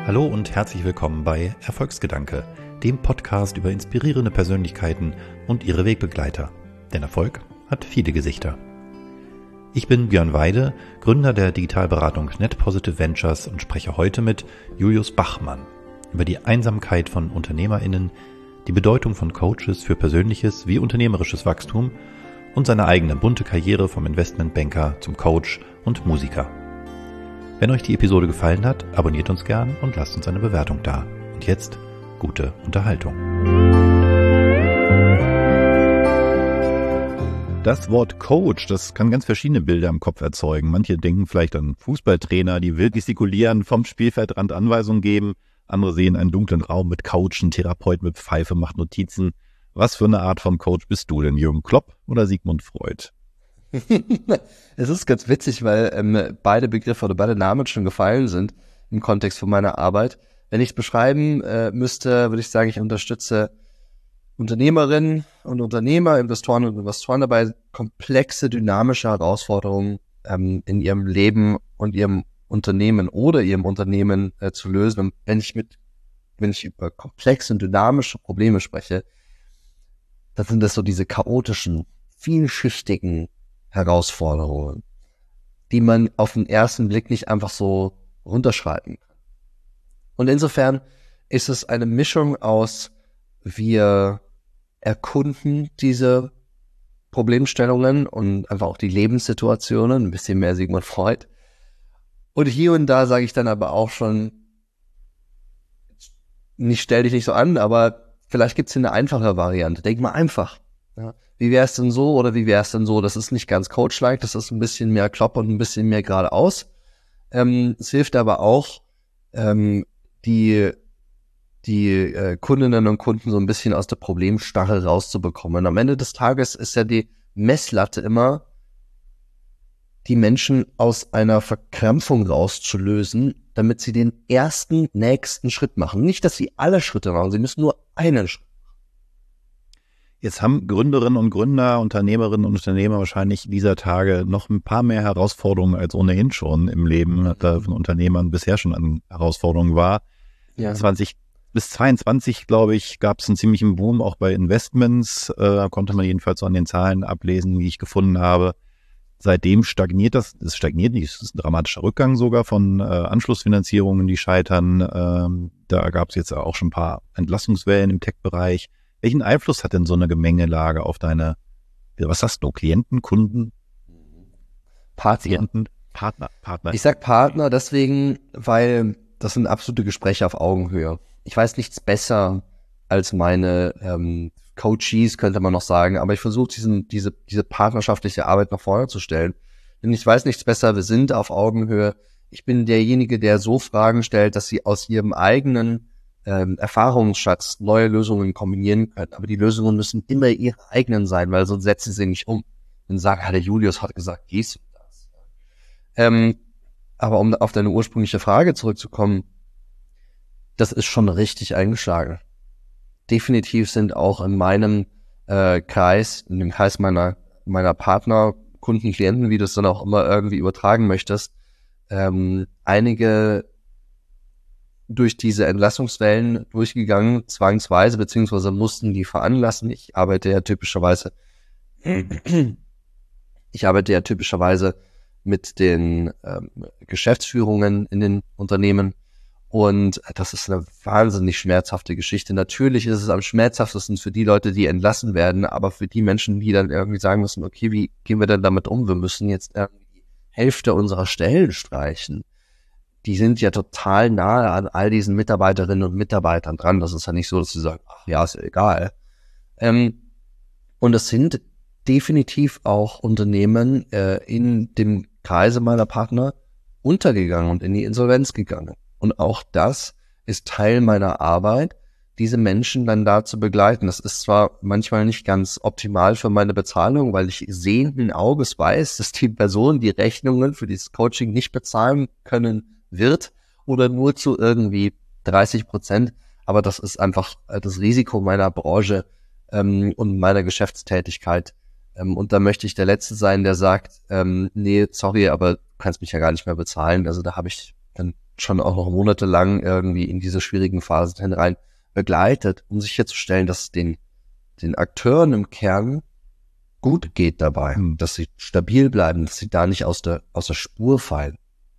Hallo und herzlich willkommen bei Erfolgsgedanke, dem Podcast über inspirierende Persönlichkeiten und ihre Wegbegleiter. Denn Erfolg hat viele Gesichter. Ich bin Björn Weide, Gründer der Digitalberatung Net Positive Ventures und spreche heute mit Julius Bachmann über die Einsamkeit von UnternehmerInnen, die Bedeutung von Coaches für persönliches wie unternehmerisches Wachstum und seine eigene bunte Karriere vom Investmentbanker zum Coach und Musiker. Wenn euch die Episode gefallen hat, abonniert uns gern und lasst uns eine Bewertung da. Und jetzt gute Unterhaltung. Das Wort Coach, das kann ganz verschiedene Bilder im Kopf erzeugen. Manche denken vielleicht an Fußballtrainer, die wild gestikulieren, vom Spielfeldrand Anweisungen geben. Andere sehen einen dunklen Raum mit Couchen, Therapeut mit Pfeife macht Notizen. Was für eine Art von Coach bist du denn, Jürgen Klopp oder Sigmund Freud? Es ist ganz witzig, weil beide Begriffe oder beide Namen schon gefallen sind im Kontext von meiner Arbeit. Wenn ich es beschreiben müsste, würde ich sagen, ich unterstütze Unternehmerinnen und Unternehmer, Investoren und Investoren dabei, komplexe, dynamische Herausforderungen in ihrem Leben und ihrem Unternehmen oder ihrem Unternehmen zu lösen. Und wenn ich über komplexe und dynamische Probleme spreche, dann sind das so diese chaotischen, vielschichtigen Herausforderungen, die man auf den ersten Blick nicht einfach so runterschreiben kann. Und insofern ist es eine Mischung aus, wir erkunden diese Problemstellungen und einfach auch die Lebenssituationen, ein bisschen mehr Sigmund Freud. Und hier und da sage ich dann aber auch schon, stell dich nicht so an, aber vielleicht gibt es hier eine einfache Variante. Denk mal einfach. Ja. Wie wäre es denn so oder wie wäre es denn so? Das ist nicht ganz Coach-like, das ist ein bisschen mehr Klopp und ein bisschen mehr geradeaus. Es hilft aber auch, die Kundinnen und Kunden so ein bisschen aus der Problemstarre rauszubekommen. Am Ende des Tages ist ja die Messlatte immer, die Menschen aus einer Verkrampfung rauszulösen, damit sie den nächsten Schritt machen. Nicht, dass sie alle Schritte machen, sie müssen nur einen Schritt. Jetzt haben Gründerinnen und Gründer, Unternehmerinnen und Unternehmer wahrscheinlich dieser Tage noch ein paar mehr Herausforderungen als ohnehin schon im Leben von Unternehmern bisher schon an Herausforderungen war. Ja. 20 bis 22, glaube ich, gab es einen ziemlichen Boom auch bei Investments. Konnte man jedenfalls so an den Zahlen ablesen, die ich gefunden habe. Seitdem stagniert das. Es stagniert nicht, es ist ein dramatischer Rückgang sogar von Anschlussfinanzierungen, die scheitern. Da gab es jetzt auch schon ein paar Entlassungswellen im Tech-Bereich. Welchen Einfluss hat denn so eine Gemengelage auf deine, was hast du, Klienten, Kunden? Partner. Partner. Ich sag Partner deswegen, weil das sind absolute Gespräche auf Augenhöhe. Ich weiß nichts besser als meine Coaches, könnte man noch sagen, aber ich versuche diese partnerschaftliche Arbeit nach vorne zu stellen. Denn ich weiß nichts besser, wir sind auf Augenhöhe. Ich bin derjenige, der so Fragen stellt, dass sie aus ihrem eigenen Erfahrungsschatz neue Lösungen kombinieren können. Aber die Lösungen müssen immer ihre eigenen sein, weil sonst setzen sie nicht um. Und sagen, der Julius hat gesagt, dies und das. Aber um auf deine ursprüngliche Frage zurückzukommen, das ist schon richtig eingeschlagen. Definitiv sind auch in meinem Kreis, in dem Kreis meiner Partner, Kunden, Klienten, wie du es dann auch immer irgendwie übertragen möchtest, einige durch diese Entlassungswellen durchgegangen, zwangsweise, beziehungsweise mussten die veranlassen. Ich arbeite ja typischerweise mit den Geschäftsführungen in den Unternehmen und das ist eine wahnsinnig schmerzhafte Geschichte. Natürlich ist es am schmerzhaftesten für die Leute, die entlassen werden, aber für die Menschen, die dann irgendwie sagen müssen, okay, wie gehen wir denn damit um? Wir müssen jetzt irgendwie die Hälfte unserer Stellen streichen. Die sind ja total nahe an all diesen Mitarbeiterinnen und Mitarbeitern dran. Das ist ja nicht so, dass sie sagen, ach ja, ist ja egal. Und es sind definitiv auch Unternehmen in dem Kreise meiner Partner untergegangen und in die Insolvenz gegangen. Und auch das ist Teil meiner Arbeit, diese Menschen dann da zu begleiten. Das ist zwar manchmal nicht ganz optimal für meine Bezahlung, weil ich sehenden Auges weiß, dass die Person die Rechnungen für dieses Coaching nicht bezahlen können wird oder nur zu irgendwie 30%. Aber das ist einfach das Risiko meiner Branche und meiner Geschäftstätigkeit. Und da möchte ich der Letzte sein, der sagt, nee, sorry, aber du kannst mich ja gar nicht mehr bezahlen. Also da habe ich dann schon auch noch monatelang irgendwie in diese schwierigen Phasen hinein begleitet, um sicherzustellen, dass es den Akteuren im Kern gut geht dabei, dass sie stabil bleiben, dass sie da nicht aus der Spur fallen.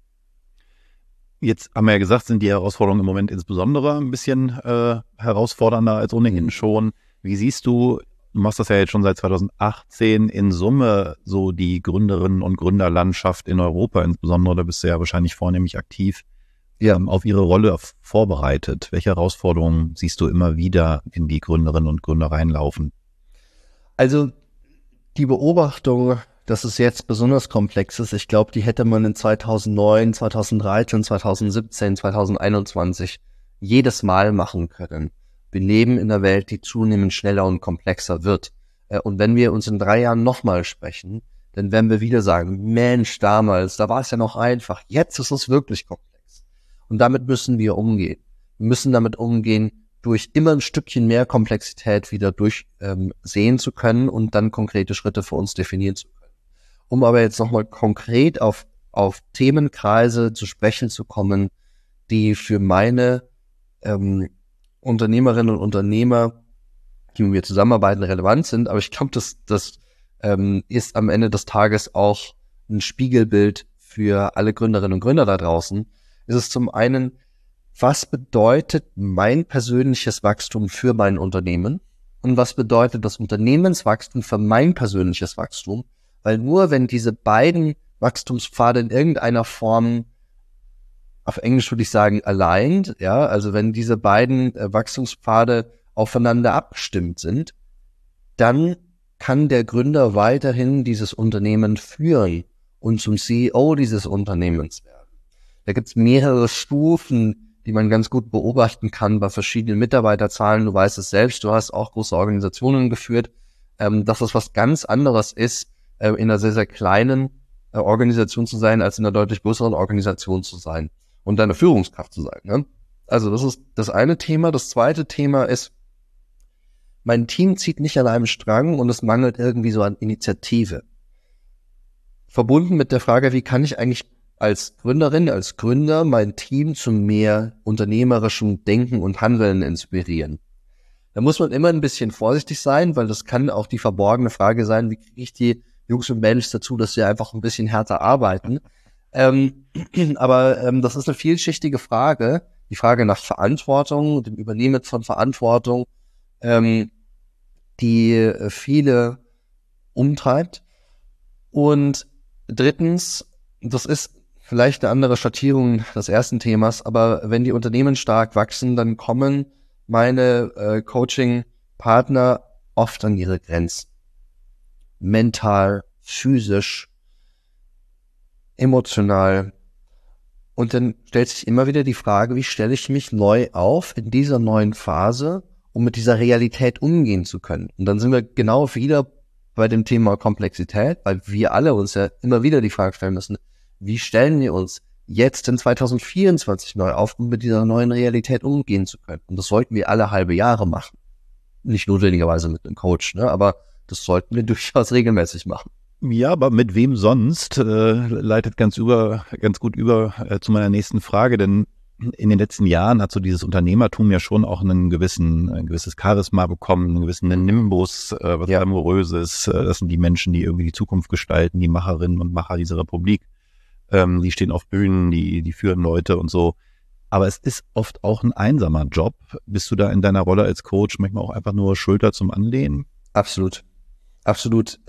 Jetzt haben wir ja gesagt, sind die Herausforderungen im Moment insbesondere ein bisschen herausfordernder als ohnehin schon. Wie siehst du machst das ja jetzt schon seit 2018, in Summe so die Gründerinnen und Gründerlandschaft in Europa insbesondere, da bist du ja wahrscheinlich vornehmlich aktiv, auf ihre Rolle vorbereitet? Welche Herausforderungen siehst du immer wieder in die Gründerinnen und Gründer reinlaufen? Also die Beobachtung, dass es jetzt besonders komplex ist, ich glaube, die hätte man in 2009, 2013, 2017, 2021 jedes Mal machen können. Wir leben in einer Welt, die zunehmend schneller und komplexer wird. Und wenn wir uns in 3 Jahren nochmal sprechen, dann werden wir wieder sagen, Mensch, damals, da war es ja noch einfach. Jetzt ist es wirklich komplex. Und damit müssen wir umgehen. Wir müssen damit umgehen, durch immer ein Stückchen mehr Komplexität wieder sehen zu können und dann konkrete Schritte für uns definieren zu können. Um aber jetzt nochmal konkret auf Themenkreise zu sprechen zu kommen, die für meine Unternehmerinnen und Unternehmer, die mit mir zusammenarbeiten, relevant sind. Aber ich glaube, das ist am Ende des Tages auch ein Spiegelbild für alle Gründerinnen und Gründer da draußen. Es ist zum einen, was bedeutet mein persönliches Wachstum für mein Unternehmen und was bedeutet das Unternehmenswachstum für mein persönliches Wachstum? Weil nur wenn diese beiden Wachstumspfade in irgendeiner Form, auf Englisch würde ich sagen, aligned, ja, also wenn diese beiden Wachstumspfade aufeinander abgestimmt sind, dann kann der Gründer weiterhin dieses Unternehmen führen und zum CEO dieses Unternehmens werden. Da gibt es mehrere Stufen, die man ganz gut beobachten kann bei verschiedenen Mitarbeiterzahlen. Du weißt es selbst, du hast auch große Organisationen geführt, dass das was ganz anderes ist, in einer sehr, sehr kleinen Organisation zu sein, als in einer deutlich größeren Organisation zu sein und eine Führungskraft zu sein. Ne? Also das ist das eine Thema. Das zweite Thema ist, mein Team zieht nicht an einem Strang und es mangelt irgendwie so an Initiative. Verbunden mit der Frage, wie kann ich eigentlich als Gründerin, als Gründer mein Team zu mehr unternehmerischem Denken und Handeln inspirieren. Da muss man immer ein bisschen vorsichtig sein, weil das kann auch die verborgene Frage sein, wie kriege ich die Jungs und Mädels dazu, dass sie einfach ein bisschen härter arbeiten. Aber das ist eine vielschichtige Frage, die Frage nach Verantwortung, dem Übernehmen von Verantwortung, die viele umtreibt. Und drittens, das ist vielleicht eine andere Schattierung des ersten Themas, aber wenn die Unternehmen stark wachsen, dann kommen meine Coaching-Partner oft an ihre Grenzen. Mental, physisch, emotional. Und dann stellt sich immer wieder die Frage, wie stelle ich mich neu auf in dieser neuen Phase, um mit dieser Realität umgehen zu können. Und dann sind wir genau wieder bei dem Thema Komplexität, weil wir alle uns ja immer wieder die Frage stellen müssen, wie stellen wir uns jetzt in 2024 neu auf, um mit dieser neuen Realität umgehen zu können? Und das sollten wir alle halbe Jahre machen. Nicht notwendigerweise mit einem Coach, ne? Aber das sollten wir durchaus regelmäßig machen. Ja, aber mit wem sonst? Leitet ganz gut über zu meiner nächsten Frage, denn in den letzten Jahren hat so dieses Unternehmertum ja schon auch ein gewisses Charisma bekommen, einen gewissen Nimbus, was Glamouröses. Das sind die Menschen, die irgendwie die Zukunft gestalten, die Macherinnen und Macher dieser Republik. Die stehen auf Bühnen, die führen Leute und so. Aber es ist oft auch ein einsamer Job. Bist du da in deiner Rolle als Coach manchmal auch einfach nur Schulter zum Anlehnen? Absolut. Absolut.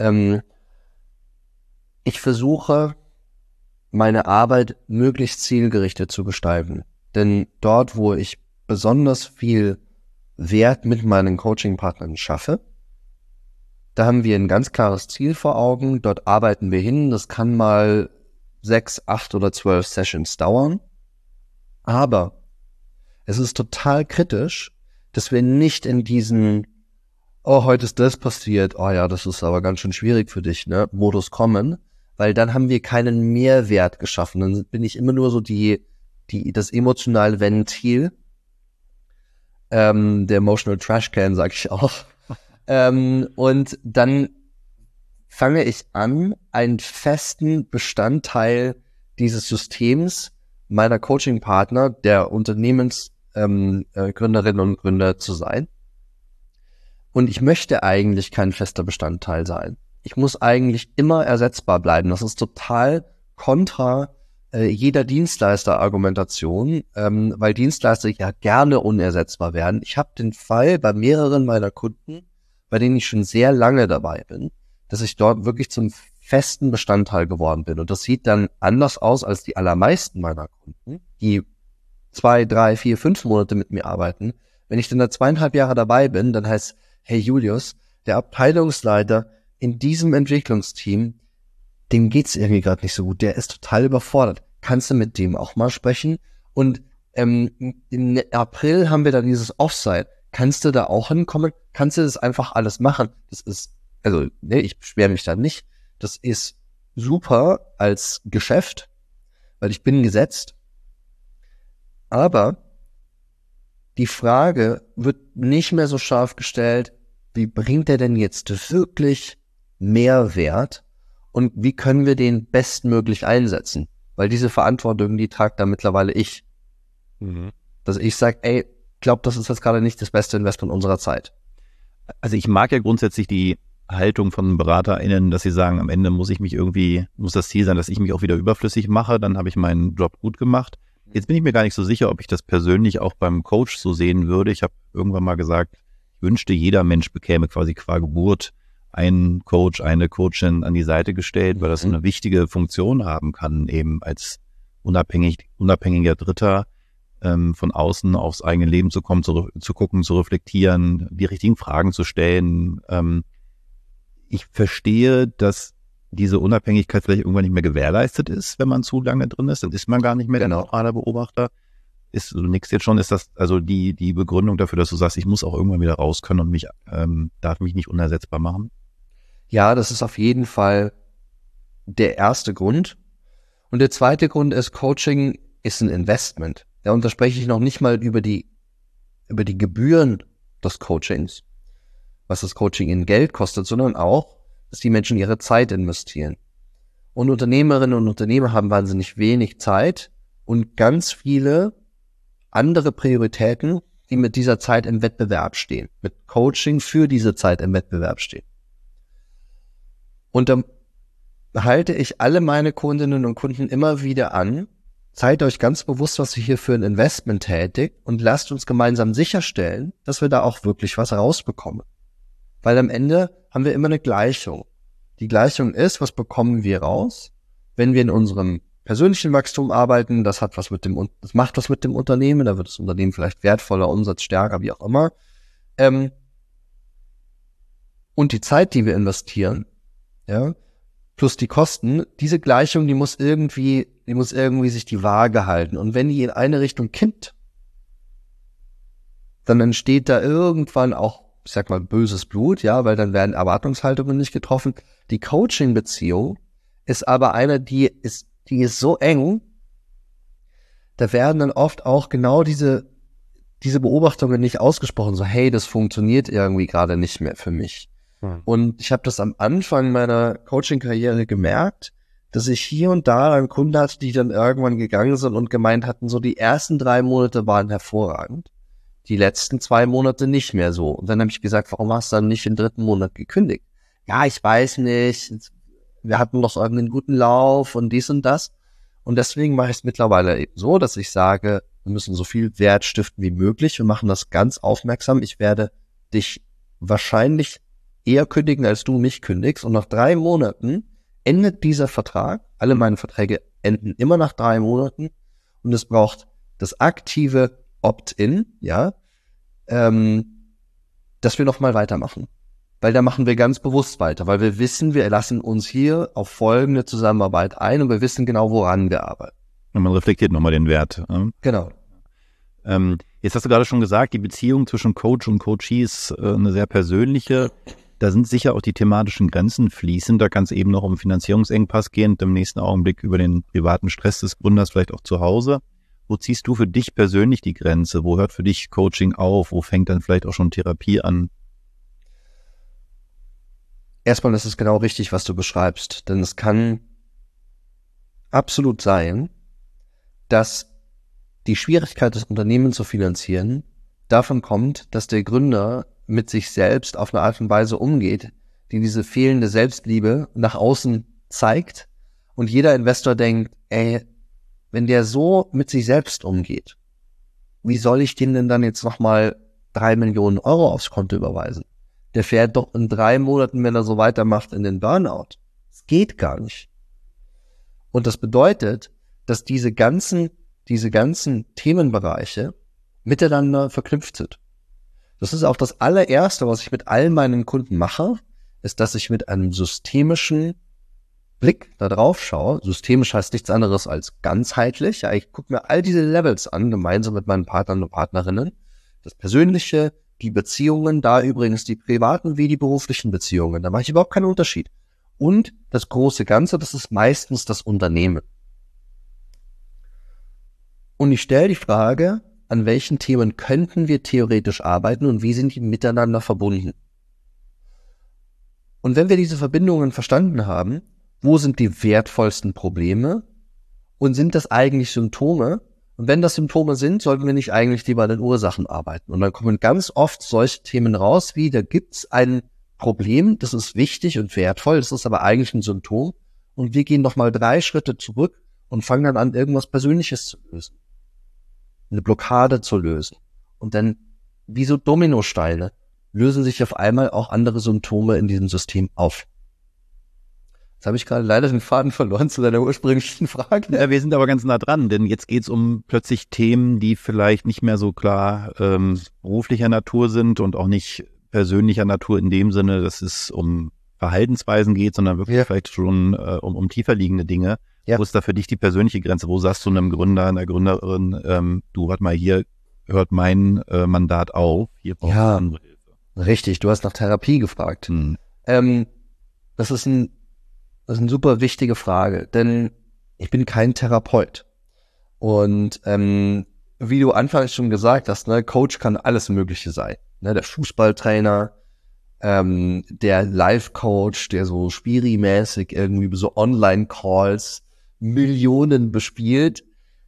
Ich versuche, meine Arbeit möglichst zielgerichtet zu gestalten. Denn dort, wo ich besonders viel Wert mit meinen Coaching-Partnern schaffe, da haben wir ein ganz klares Ziel vor Augen. Dort arbeiten wir hin. Das kann mal 6, 8 oder 12 Sessions dauern. Aber es ist total kritisch, dass wir nicht in diesen heute ist das passiert, ja, das ist aber ganz schön schwierig für dich, ne, Modus kommen, weil dann haben wir keinen Mehrwert geschaffen. Dann bin ich immer nur so das emotionale Ventil, der Emotional Trashcan, sag ich auch. Und dann fange ich an, einen festen Bestandteil dieses Systems meiner Coaching-Partner, der Unternehmensgründerinnen und Gründer zu sein. Und ich möchte eigentlich kein fester Bestandteil sein. Ich muss eigentlich immer ersetzbar bleiben. Das ist total kontra jeder Dienstleister-Argumentation, weil Dienstleister ja gerne unersetzbar werden. Ich habe den Fall bei mehreren meiner Kunden, bei denen ich schon sehr lange dabei bin, dass ich dort wirklich zum festen Bestandteil geworden bin. Und das sieht dann anders aus als die allermeisten meiner Kunden, die 2, 3, 4, 5 Monate mit mir arbeiten. Wenn ich dann da 2,5 Jahre dabei bin, dann heißt, hey Julius, der Abteilungsleiter in diesem Entwicklungsteam, dem geht's irgendwie gerade nicht so gut, der ist total überfordert. Kannst du mit dem auch mal sprechen? Und im April haben wir da dieses Offsite. Kannst du da auch hinkommen? Kannst du das einfach alles machen? Das ist, also, ne, ich beschwere mich da nicht. Das ist super als Geschäft, weil ich bin gesetzt. Aber die Frage wird nicht mehr so scharf gestellt, wie bringt er denn jetzt wirklich Mehrwert und wie können wir den bestmöglich einsetzen? Weil diese Verantwortung, die tragt da mittlerweile ich. Dass ich sage, ey, glaube, das ist jetzt gerade nicht das beste Investment unserer Zeit. Also ich mag ja grundsätzlich die Haltung von BeraterInnen, dass sie sagen, am Ende muss das Ziel sein, dass ich mich auch wieder überflüssig mache, dann habe ich meinen Job gut gemacht. Jetzt bin ich mir gar nicht so sicher, ob ich das persönlich auch beim Coach so sehen würde. Ich habe irgendwann mal gesagt, ich wünschte, jeder Mensch bekäme quasi qua Geburt einen Coach, eine Coachin an die Seite gestellt, weil das so eine wichtige Funktion haben kann, eben als unabhängiger Dritter von außen aufs eigene Leben zu kommen, zu gucken, zu reflektieren, die richtigen Fragen zu stellen. Ich verstehe, dass diese Unabhängigkeit vielleicht irgendwann nicht mehr gewährleistet ist, wenn man zu lange drin ist. Dann ist man gar nicht mehr der neutrale Beobachter. Du nickst jetzt schon, ist das also die Begründung dafür, dass du sagst, ich muss auch irgendwann wieder raus können und darf mich nicht unersetzbar machen? Ja, das ist auf jeden Fall der erste Grund. Und der zweite Grund ist, Coaching ist ein Investment. Da unterspreche ich noch nicht mal über die Gebühren des Coachings, was das Coaching in Geld kostet, sondern auch, dass die Menschen ihre Zeit investieren. Und Unternehmerinnen und Unternehmer haben wahnsinnig wenig Zeit und ganz viele andere Prioritäten, die mit dieser Zeit im Wettbewerb stehen, mit Coaching für diese Zeit im Wettbewerb stehen. Und dann halte ich alle meine Kundinnen und Kunden immer wieder an, seid euch ganz bewusst, was ihr hier für ein Investment tätigt und lasst uns gemeinsam sicherstellen, dass wir da auch wirklich was rausbekommen. Weil am Ende haben wir immer eine Gleichung. Die Gleichung ist, was bekommen wir raus, wenn wir in unserem persönlichen Wachstum arbeiten, das macht was mit dem Unternehmen, da wird das Unternehmen vielleicht wertvoller, Umsatz stärker, wie auch immer. Und die Zeit, die wir investieren, ja, plus die Kosten, diese Gleichung, die muss irgendwie sich die Waage halten. Und wenn die in eine Richtung kippt, dann entsteht da irgendwann auch, ich sag mal, böses Blut, ja, weil dann werden Erwartungshaltungen nicht getroffen. Die Coaching-Beziehung ist aber eine, die ist so eng, da werden dann oft auch genau diese Beobachtungen nicht ausgesprochen, so, hey, das funktioniert irgendwie gerade nicht mehr für mich. Und ich habe das am Anfang meiner Coaching-Karriere gemerkt, dass ich hier und da einen Kunden hatte, die dann irgendwann gegangen sind und gemeint hatten, so die ersten 3 Monate waren hervorragend, die letzten 2 Monate nicht mehr so. Und dann habe ich gesagt, warum hast du dann nicht im 3. Monat gekündigt? Ja, ich weiß nicht, wir hatten noch irgendeinen guten Lauf und dies und das. Und deswegen mache ich es mittlerweile eben so, dass ich sage, wir müssen so viel Wert stiften wie möglich. Wir machen das ganz aufmerksam. Ich werde dich wahrscheinlich eher kündigen, als du mich kündigst. Und nach 3 Monaten endet dieser Vertrag. Alle meine Verträge enden immer nach 3 Monaten. Und es braucht das aktive Opt-in, ja, dass wir nochmal weitermachen. Weil da machen wir ganz bewusst weiter, weil wir wissen, wir lassen uns hier auf folgende Zusammenarbeit ein und wir wissen genau, woran wir arbeiten. Und man reflektiert nochmal den Wert. Genau. Jetzt hast du gerade schon gesagt, die Beziehung zwischen Coach und Coachee ist eine sehr persönliche. Da sind sicher auch die thematischen Grenzen fließend. Da kann es eben noch um Finanzierungsengpass gehen und im nächsten Augenblick über den privaten Stress des Gründers, vielleicht auch zu Hause. Wo ziehst du für dich persönlich die Grenze? Wo hört für dich Coaching auf? Wo fängt dann vielleicht auch schon Therapie an? Erstmal ist es genau richtig, was du beschreibst, denn es kann absolut sein, dass die Schwierigkeit, das Unternehmen zu finanzieren, davon kommt, dass der Gründer mit sich selbst auf eine Art und Weise umgeht, die diese fehlende Selbstliebe nach außen zeigt. Und jeder Investor denkt, ey, wenn der so mit sich selbst umgeht, wie soll ich dem denn dann jetzt nochmal 3 Millionen Euro aufs Konto überweisen? Der fährt doch in 3 Monaten, wenn er so weitermacht, in den Burnout. Das geht gar nicht. Und das bedeutet, dass diese ganzen Themenbereiche miteinander verknüpft sind. Das ist auch das allererste, was ich mit all meinen Kunden mache, ist, dass ich mit einem systemischen Blick da drauf schaue. Systemisch heißt nichts anderes als ganzheitlich. Ja, ich gucke mir all diese Levels an, gemeinsam mit meinen Partnern und Partnerinnen. Das Persönliche, die Beziehungen, da übrigens die privaten wie die beruflichen Beziehungen. Da mache ich überhaupt keinen Unterschied. Und das große Ganze, das ist meistens das Unternehmen. Und ich stelle die Frage, an welchen Themen könnten wir theoretisch arbeiten und wie sind die miteinander verbunden? Und wenn wir diese Verbindungen verstanden haben, wo sind die wertvollsten Probleme und sind das eigentlich Symptome? Und wenn das Symptome sind, sollten wir nicht eigentlich lieber an den Ursachen arbeiten. Und dann kommen ganz oft solche Themen raus, wie da gibt's ein Problem, das ist wichtig und wertvoll, das ist aber eigentlich ein Symptom. Und wir gehen nochmal 3 Schritte zurück und fangen dann an, irgendwas Persönliches zu lösen. Eine Blockade zu lösen. Und dann, wie so Dominosteine, lösen sich auf einmal auch andere Symptome in diesem System auf. Jetzt habe ich gerade leider den Faden verloren zu deiner ursprünglichen Frage. Ja, wir sind aber ganz nah dran, denn jetzt geht es um plötzlich Themen, die vielleicht nicht mehr so klar beruflicher Natur sind und auch nicht persönlicher Natur in dem Sinne, dass es um Verhaltensweisen geht, sondern wirklich vielleicht schon um tiefer liegende Dinge. Ja. Wo ist da für dich die persönliche Grenze? Wo sagst du einem Gründer, einer Gründerin, du, warte mal, hier hört mein Mandat auf, hier brauchst du andere Hilfe. Richtig, du hast nach Therapie gefragt. Das ist eine super wichtige Frage, denn ich bin kein Therapeut. Und wie du anfangs schon gesagt hast, ne, Coach kann alles Mögliche sein. Ne, der Fußballtrainer, der Life-Coach, der so Spiri-mäßig irgendwie so Online-Calls Millionen bespielt.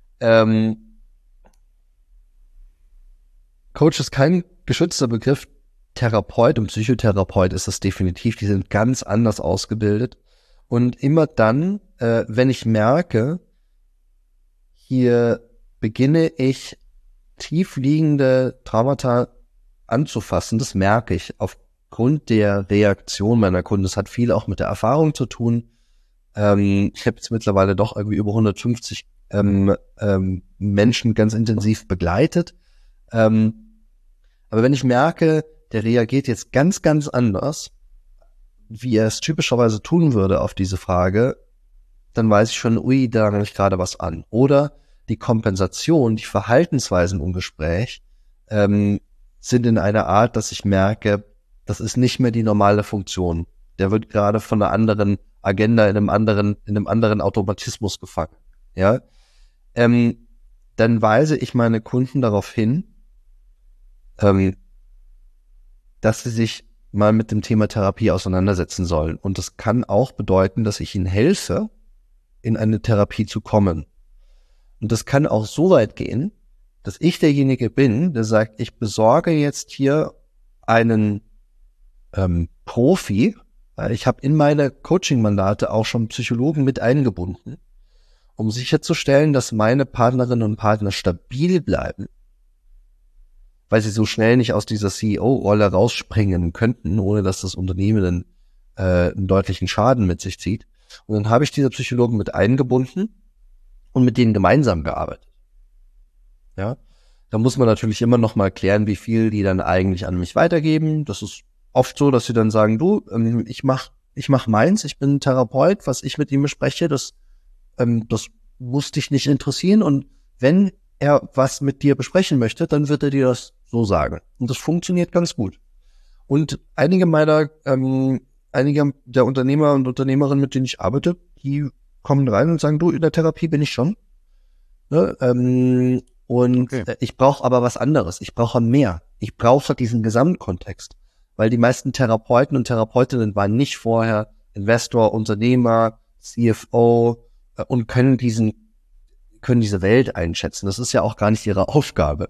Coach ist kein geschützter Begriff. Therapeut und Psychotherapeut ist das definitiv. Die sind ganz anders ausgebildet. Und immer dann, wenn ich merke, hier beginne ich tiefliegende Traumata anzufassen, das merke ich aufgrund der Reaktion meiner Kunden. Das hat viel auch mit der Erfahrung zu tun. Ich habe jetzt mittlerweile doch irgendwie über 150 Menschen ganz intensiv begleitet. Aber wenn ich merke, der reagiert jetzt ganz, ganz anders, wie er es typischerweise tun würde auf diese Frage, dann weiß ich schon, ui, da habe ich gerade was an. Oder die Kompensation, die Verhaltensweisen im Gespräch sind in einer Art, dass ich merke, das ist nicht mehr die normale Funktion. Der wird gerade von einer anderen Agenda in einem anderen Automatismus gefangen. Ja, dann weise ich meine Kunden darauf hin, dass sie sich mal mit dem Thema Therapie auseinandersetzen sollen. Und das kann auch bedeuten, dass ich ihnen helfe, in eine Therapie zu kommen. Und das kann auch so weit gehen, dass ich derjenige bin, der sagt, ich besorge jetzt hier einen Profi. Ich habe in meine Coaching-Mandate auch schon Psychologen mit eingebunden, um sicherzustellen, dass meine Partnerinnen und Partner stabil bleiben, weil sie so schnell nicht aus dieser CEO-Rolle rausspringen könnten, ohne dass das Unternehmen einen deutlichen Schaden mit sich zieht. Und dann habe ich diese Psychologen mit eingebunden und mit denen gemeinsam gearbeitet. Ja, da muss man natürlich immer noch mal klären, wie viel die dann eigentlich an mich weitergeben. Das ist oft so, dass sie dann sagen, du, ich mach meins, ich bin ein Therapeut, was ich mit ihm bespreche, das muss dich nicht interessieren. Und wenn er was mit dir besprechen möchte, dann wird er dir das so sagen. Und das funktioniert ganz gut. Und einige der Unternehmer und Unternehmerinnen, mit denen ich arbeite, die kommen rein und sagen, du, in der Therapie bin ich schon. Ne? Ich brauche aber was anderes. Ich brauche mehr. Ich brauche diesen Gesamtkontext. Weil die meisten Therapeuten und Therapeutinnen waren nicht vorher Investor, Unternehmer, CFO und können diesen können diese Welt einschätzen. Das ist ja auch gar nicht ihre Aufgabe.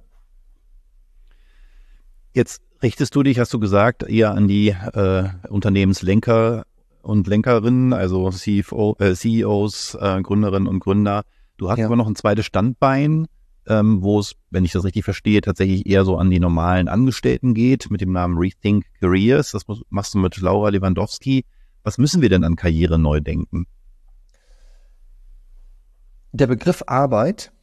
Jetzt richtest du dich, hast du gesagt, eher an die Unternehmenslenker und Lenkerinnen, also CEOs, Gründerinnen und Gründer. Du hast aber noch ein zweites Standbein, wo es, wenn ich das richtig verstehe, tatsächlich eher so an die normalen Angestellten geht, mit dem Namen Rethink Careers. Das machst du mit Laura Lewandowski. Was müssen wir denn an Karriere neu denken? Der Begriff Arbeit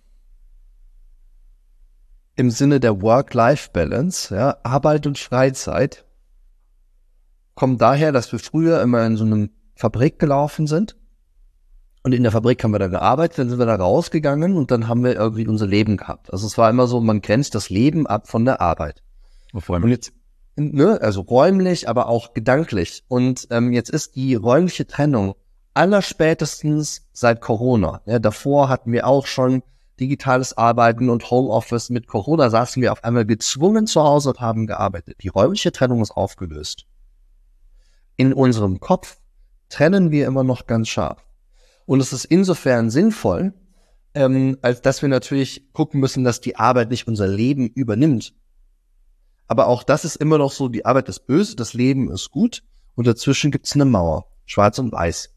im Sinne der Work-Life-Balance, ja, Arbeit und Freizeit, kommt daher, dass wir früher immer in so einer Fabrik gelaufen sind. Und in der Fabrik haben wir dann gearbeitet, dann sind wir da rausgegangen und dann haben wir irgendwie unser Leben gehabt. Also es war immer so, man grenzt das Leben ab von der Arbeit. Und jetzt, also räumlich, aber auch gedanklich. Und jetzt ist die räumliche Trennung allerspätestens seit Corona. Ja, davor hatten wir auch schon digitales Arbeiten und Homeoffice. Mit Corona saßen wir auf einmal gezwungen zu Hause und haben gearbeitet. Die räumliche Trennung ist aufgelöst. In unserem Kopf trennen wir immer noch ganz scharf. Und es ist insofern sinnvoll, als dass wir natürlich gucken müssen, dass die Arbeit nicht unser Leben übernimmt. Aber auch das ist immer noch so, die Arbeit ist böse, das Leben ist gut und dazwischen gibt's eine Mauer, schwarz und weiß.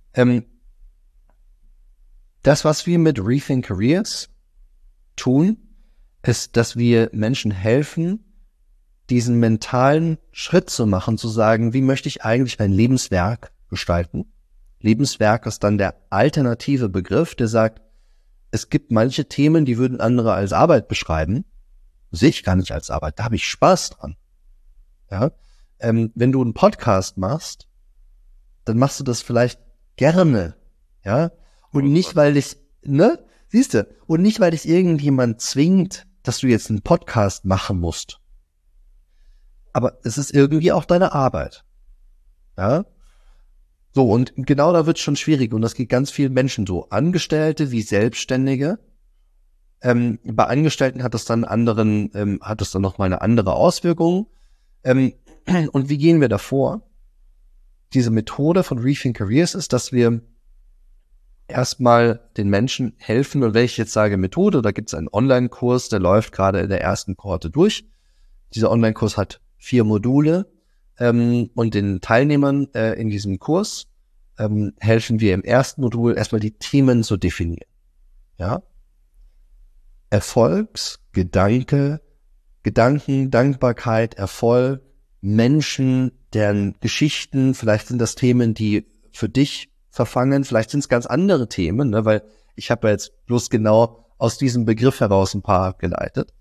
Das, was wir mit Rethink Careers tun, ist, dass wir Menschen helfen, diesen mentalen Schritt zu machen, zu sagen, wie möchte ich eigentlich ein Lebenswerk gestalten? Lebenswerk ist dann der alternative Begriff, der sagt, es gibt manche Themen, die würden andere als Arbeit beschreiben. Sehe ich gar nicht als Arbeit, da habe ich Spaß dran. Ja? Wenn du einen Podcast machst, dann machst du das vielleicht gerne, ja, und nicht, weil dich, und nicht, weil dich irgendjemand zwingt, dass du jetzt einen Podcast machen musst. Aber es ist irgendwie auch deine Arbeit. Ja? So, und genau da wird es schon schwierig. Und das geht ganz vielen Menschen so. Angestellte wie Selbstständige. Bei Angestellten hat das dann nochmal eine andere Auswirkung. Und wie gehen wir davor? Diese Methode von Rethink Careers ist, dass wir erstmal den Menschen helfen. Und wenn ich jetzt sage Methode, da gibt es einen Online-Kurs, der läuft gerade in der ersten Kohorte durch. Dieser Online-Kurs hat 4 Module. Und den Teilnehmern in diesem Kurs helfen wir im ersten Modul erstmal die Themen zu definieren. Ja? Gedanken, Dankbarkeit, Erfolg, Menschen, deren Geschichten, vielleicht sind das Themen, die für dich verfangen, vielleicht sind es ganz andere Themen, ne? Weil ich habe ja jetzt bloß genau aus diesem Begriff heraus ein paar abgeleitet.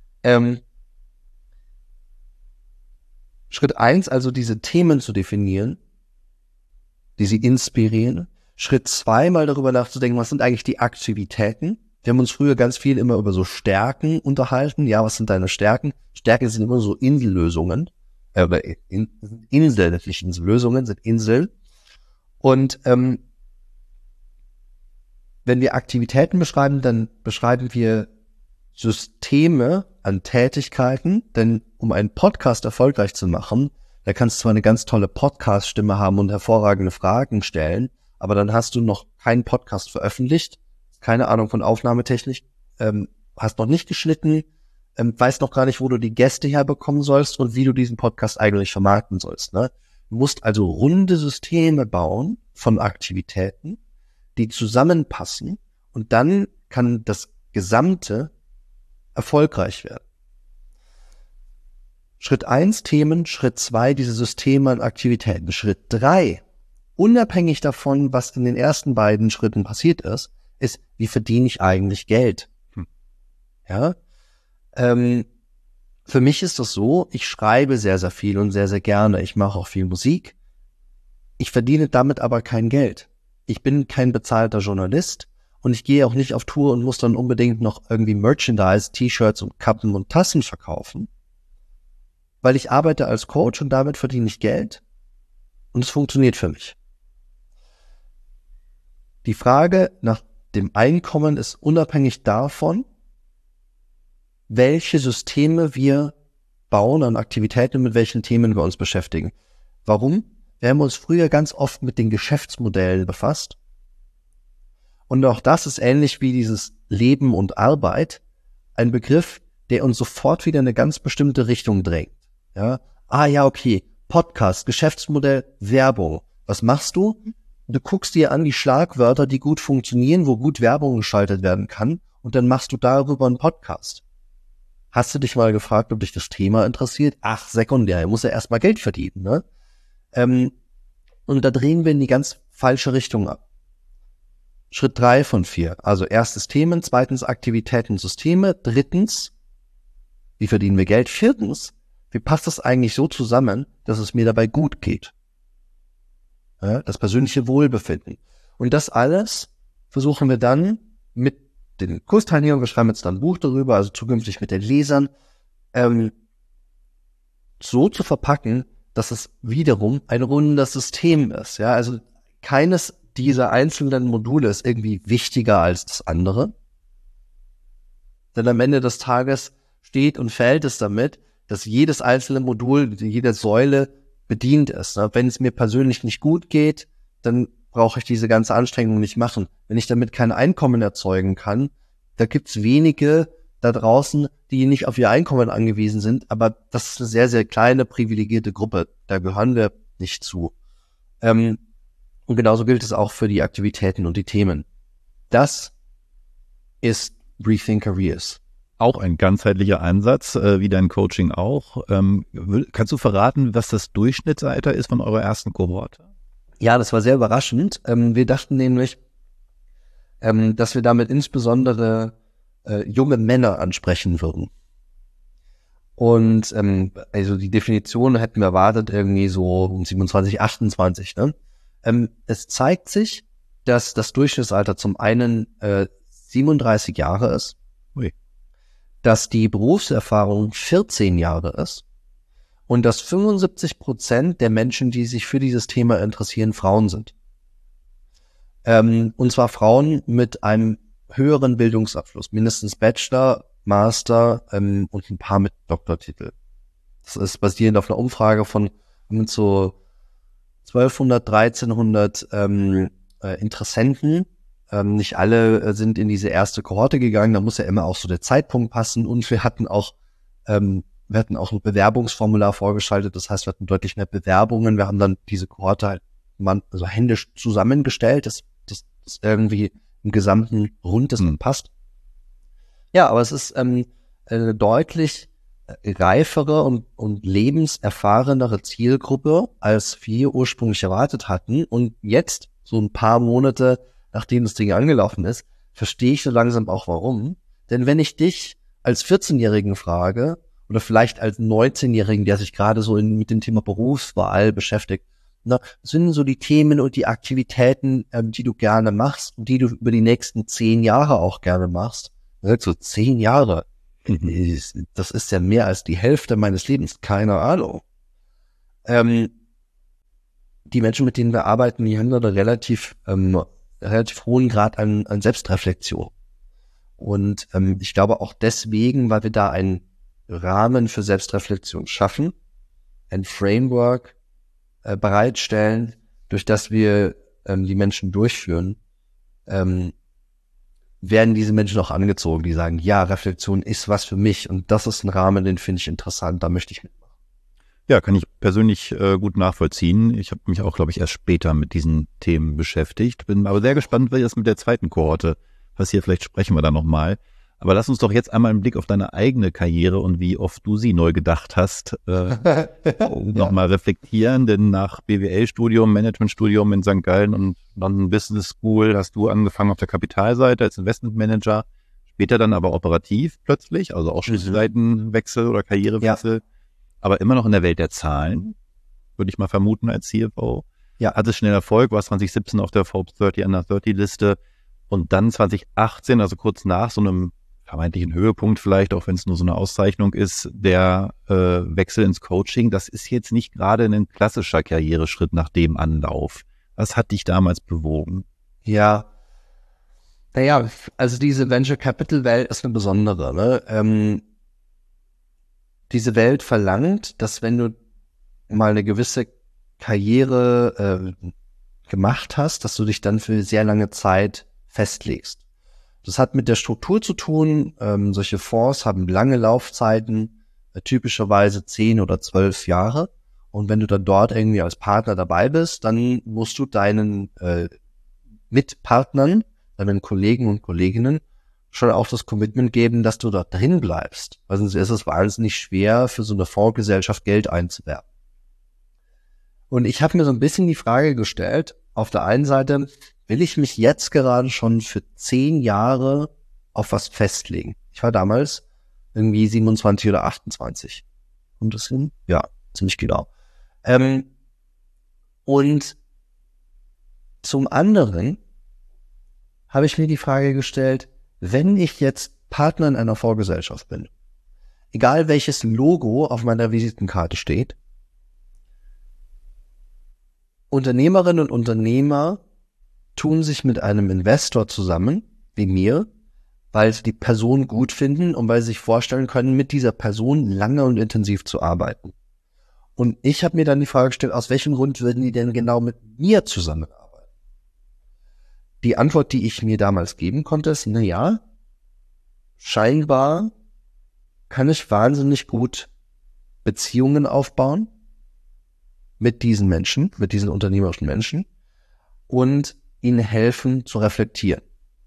Schritt 1, also diese Themen zu definieren, die sie inspirieren. Schritt 2, mal darüber nachzudenken, was sind eigentlich die Aktivitäten? Wir haben uns früher ganz viel immer über so Stärken unterhalten. Ja, was sind deine Stärken? Stärken sind immer so Insellösungen. Inseln, nicht Lösungen, sind Inseln. Und wenn wir Aktivitäten beschreiben, dann beschreiben wir Systeme an Tätigkeiten, denn um einen Podcast erfolgreich zu machen, da kannst du zwar eine ganz tolle Podcast-Stimme haben und hervorragende Fragen stellen, aber dann hast du noch keinen Podcast veröffentlicht, keine Ahnung von Aufnahmetechnik, hast noch nicht geschnitten, weißt noch gar nicht, wo du die Gäste herbekommen sollst und wie du diesen Podcast eigentlich vermarkten sollst. Ne? Du musst also runde Systeme bauen von Aktivitäten, die zusammenpassen und dann kann das Gesamte erfolgreich werden. Schritt 1 Themen, Schritt 2 diese Systeme an Aktivitäten. Schritt 3, unabhängig davon, was in den ersten beiden Schritten passiert ist, wie verdiene ich eigentlich Geld? Ja, für mich ist das so, ich schreibe sehr, sehr viel und sehr, sehr gerne. Ich mache auch viel Musik. Ich verdiene damit aber kein Geld. Ich bin kein bezahlter Journalist und ich gehe auch nicht auf Tour und muss dann unbedingt noch irgendwie Merchandise, T-Shirts und Kappen und Tassen verkaufen, weil ich arbeite als Coach und damit verdiene ich Geld und es funktioniert für mich. Die Frage nach dem Einkommen ist unabhängig davon, welche Systeme wir bauen an Aktivitäten und mit welchen Themen wir uns beschäftigen. Warum? Wir haben uns früher ganz oft mit den Geschäftsmodellen befasst Und auch das ist ähnlich wie dieses Leben und Arbeit, ein Begriff, der uns sofort wieder in eine ganz bestimmte Richtung drängt. Ja, okay, Podcast, Geschäftsmodell, Werbung. Was machst du? Du guckst dir an die Schlagwörter, die gut funktionieren, wo gut Werbung geschaltet werden kann, und dann machst du darüber einen Podcast. Hast du dich mal gefragt, ob dich das Thema interessiert? Ach, sekundär, er muss ja erstmal Geld verdienen, ne? Und da drehen wir in die ganz falsche Richtung ab. Schritt 3 von 4. Also erstes Themen, zweitens Aktivitäten, Systeme, drittens, wie verdienen wir Geld? Viertens, wie passt das eigentlich so zusammen, dass es mir dabei gut geht? Ja, das persönliche Wohlbefinden. Und das alles versuchen wir dann mit den Kursteilnehmern, wir schreiben jetzt dann ein Buch darüber, also zukünftig mit den Lesern, so zu verpacken, dass es wiederum ein rundes System ist. Ja, also keines dieser einzelnen Module ist irgendwie wichtiger als das andere. Denn am Ende des Tages steht und fällt es damit, dass jedes einzelne Modul, jede Säule bedient ist. Wenn es mir persönlich nicht gut geht, dann brauche ich diese ganze Anstrengung nicht machen. Wenn ich damit kein Einkommen erzeugen kann, da gibt's wenige da draußen, die nicht auf ihr Einkommen angewiesen sind, aber das ist eine sehr, sehr kleine, privilegierte Gruppe. Da gehören wir nicht zu. Und genauso gilt es auch für die Aktivitäten und die Themen. Das ist Rethink Careers. Auch ein ganzheitlicher Ansatz, wie dein Coaching auch. Kannst du verraten, was das Durchschnittsalter ist von eurer ersten Kohorte? Ja, das war sehr überraschend. Wir dachten nämlich, dass wir damit insbesondere junge Männer ansprechen würden. Und also die Definition hätten wir erwartet irgendwie so um 27, 28. Ne? Es zeigt sich, dass das Durchschnittsalter zum einen 37 Jahre ist, dass die Berufserfahrung 14 Jahre ist und dass 75% der Menschen, die sich für dieses Thema interessieren, Frauen sind. Und zwar Frauen mit einem höheren Bildungsabschluss, mindestens Bachelor, Master und ein paar mit Doktortitel. Das ist basierend auf einer Umfrage von mit so 1200, 1300 Interessenten. Nicht alle sind in diese erste Kohorte gegangen, da muss ja immer auch so der Zeitpunkt passen, und wir hatten auch ein Bewerbungsformular vorgeschaltet, das heißt, wir hatten deutlich mehr Bewerbungen, wir haben dann diese Kohorte halt händisch zusammengestellt, das irgendwie im gesamten Rund passt. Ja, aber es ist eine deutlich reifere und lebenserfahrenere Zielgruppe, als wir ursprünglich erwartet hatten, und jetzt, so ein paar Monate nachdem das Ding angelaufen ist, verstehe ich so langsam auch warum. Denn wenn ich dich als 14-Jährigen frage, oder vielleicht als 19-Jährigen, der sich gerade so mit dem Thema Berufswahl beschäftigt, was sind denn so die Themen und die Aktivitäten, die du gerne machst und die du über die nächsten 10 Jahre auch gerne machst? So 10 Jahre, das ist ja mehr als die Hälfte meines Lebens, keine Ahnung. Die Menschen, mit denen wir arbeiten, die haben da einen relativ hohen Grad an Selbstreflexion. Und ich glaube auch deswegen, weil wir da einen Rahmen für Selbstreflexion schaffen, ein Framework bereitstellen, durch das wir die Menschen durchführen, werden diese Menschen auch angezogen, die sagen, ja, Reflexion ist was für mich, und das ist ein Rahmen, den finde ich interessant, da möchte ich mitmachen. Ja, kann ich persönlich gut nachvollziehen. Ich habe mich auch, glaube ich, erst später mit diesen Themen beschäftigt. Bin aber sehr gespannt, wie das mit der zweiten Kohorte passiert. Vielleicht sprechen wir da nochmal. Aber lass uns doch jetzt einmal einen Blick auf deine eigene Karriere und wie oft du sie neu gedacht hast, nochmal reflektieren. Denn nach BWL-Studium, Managementstudium in St. Gallen und London Business School hast du angefangen auf der Kapitalseite als Investmentmanager, später dann aber operativ plötzlich, also auch Seitenwechsel oder Karrierewechsel. Ja. Aber immer noch in der Welt der Zahlen, würde ich mal vermuten als CFO. Ja. Hatte schnell Erfolg, war 2017 auf der Forbes 30 Under 30 Liste und dann 2018, also kurz nach so einem vermeintlichen Höhepunkt vielleicht, auch wenn es nur so eine Auszeichnung ist, der Wechsel ins Coaching. Das ist jetzt nicht gerade ein klassischer Karriereschritt nach dem Anlauf. Was hat dich damals bewogen? Ja, naja, also diese Venture Capital Welt ist eine besondere, ne? Diese Welt verlangt, dass wenn du mal eine gewisse Karriere gemacht hast, dass du dich dann für sehr lange Zeit festlegst. Das hat mit der Struktur zu tun. Solche Fonds haben lange Laufzeiten, typischerweise 10 oder 12 Jahre. Und wenn du dann dort irgendwie als Partner dabei bist, dann musst du deinen Mitpartnern, deinen Kollegen und Kolleginnen schon auch das Commitment geben, dass du dort drin bleibst. Weil sonst ist es wahnsinnig schwer, für so eine Fondsgesellschaft Geld einzuwerben. Und ich habe mir so ein bisschen die Frage gestellt, auf der einen Seite, will ich mich jetzt gerade schon für 10 Jahre auf was festlegen? Ich war damals irgendwie 27 oder 28. Kommt das hin? Ja, ziemlich genau. Und zum anderen habe ich mir die Frage gestellt, wenn ich jetzt Partner in einer Fondsgesellschaft bin, egal welches Logo auf meiner Visitenkarte steht, Unternehmerinnen und Unternehmer tun sich mit einem Investor zusammen, wie mir, weil sie die Person gut finden und weil sie sich vorstellen können, mit dieser Person lange und intensiv zu arbeiten. Und ich habe mir dann die Frage gestellt, aus welchem Grund würden die denn genau mit mir zusammenarbeiten? Die Antwort, die ich mir damals geben konnte, ist, scheinbar kann ich wahnsinnig gut Beziehungen aufbauen mit diesen Menschen, mit diesen unternehmerischen Menschen und ihnen helfen zu reflektieren.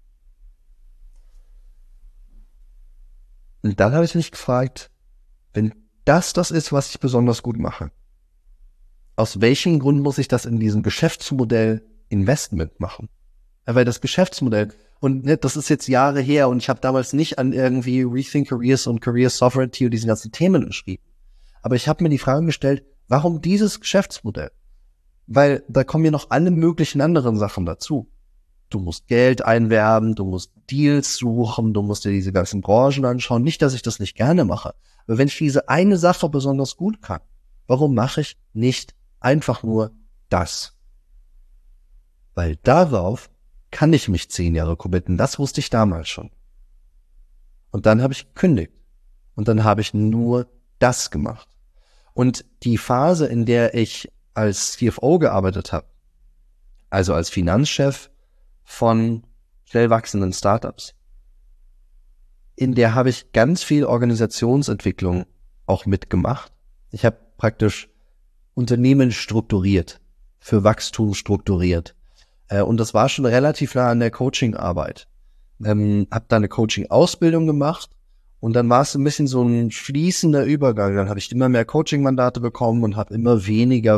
Und dann habe ich mich gefragt, wenn das ist, was ich besonders gut mache, aus welchem Grund muss ich das in diesem Geschäftsmodell Investment machen? Weil das Geschäftsmodell, und das ist jetzt Jahre her und ich habe damals nicht an irgendwie Rethink Careers und Career Sovereignty und diese ganzen Themen geschrieben. Aber ich habe mir die Frage gestellt, warum dieses Geschäftsmodell? Weil da kommen ja noch alle möglichen anderen Sachen dazu. Du musst Geld einwerben, du musst Deals suchen, du musst dir diese ganzen Branchen anschauen. Nicht, dass ich das nicht gerne mache. Aber wenn ich diese eine Sache besonders gut kann, warum mache ich nicht einfach nur das? Weil darauf kann ich mich 10 Jahre committen. Das wusste ich damals schon. Und dann habe ich gekündigt. Und dann habe ich nur das gemacht. Und die Phase, in der ich als CFO gearbeitet habe, also als Finanzchef von schnell wachsenden Startups, in der habe ich ganz viel Organisationsentwicklung auch mitgemacht. Ich habe praktisch Unternehmen strukturiert, für Wachstum strukturiert. Und das war schon relativ nah an der Coaching-Arbeit. Habe da eine Coaching-Ausbildung gemacht und dann war es ein bisschen so ein fließender Übergang. Dann habe ich immer mehr Coaching-Mandate bekommen und habe immer weniger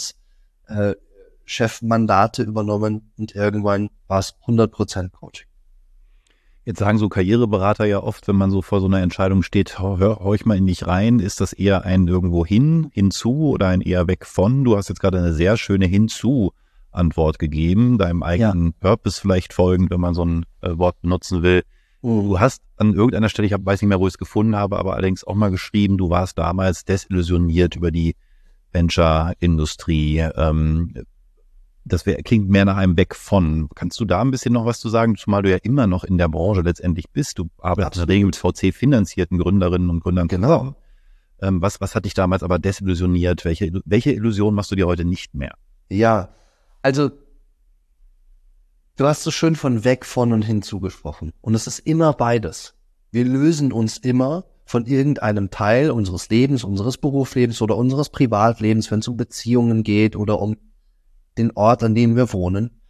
Finanzchef-Mandate übernommen und irgendwann war es 100% Coaching. Jetzt sagen so Karriereberater ja oft, wenn man so vor so einer Entscheidung steht, hör ich mal in dich rein, ist das eher ein irgendwo hinzu oder ein eher weg von? Du hast jetzt gerade eine sehr schöne Hinzu-Antwort gegeben, deinem eigenen Purpose vielleicht folgend, wenn man so ein Wort benutzen will. Du hast an irgendeiner Stelle, weiß nicht mehr, wo ich es gefunden habe, aber allerdings auch mal geschrieben, du warst damals desillusioniert über die Venture-Industrie. Das klingt mehr nach einem Weg von. Kannst du da ein bisschen noch was zu sagen, zumal du ja immer noch in der Branche letztendlich bist? Du arbeitest in der Regel mit VC-finanzierten Gründerinnen und Gründern. Genau. Was hat dich damals aber desillusioniert? Welche Illusion machst du dir heute nicht mehr? Ja, also du hast so schön von weg von und hinzu gesprochen. Und es ist immer beides. Wir lösen uns immer von irgendeinem Teil unseres Lebens, unseres Berufslebens oder unseres Privatlebens, wenn es um Beziehungen geht oder um den Ort, an dem wir wohnen.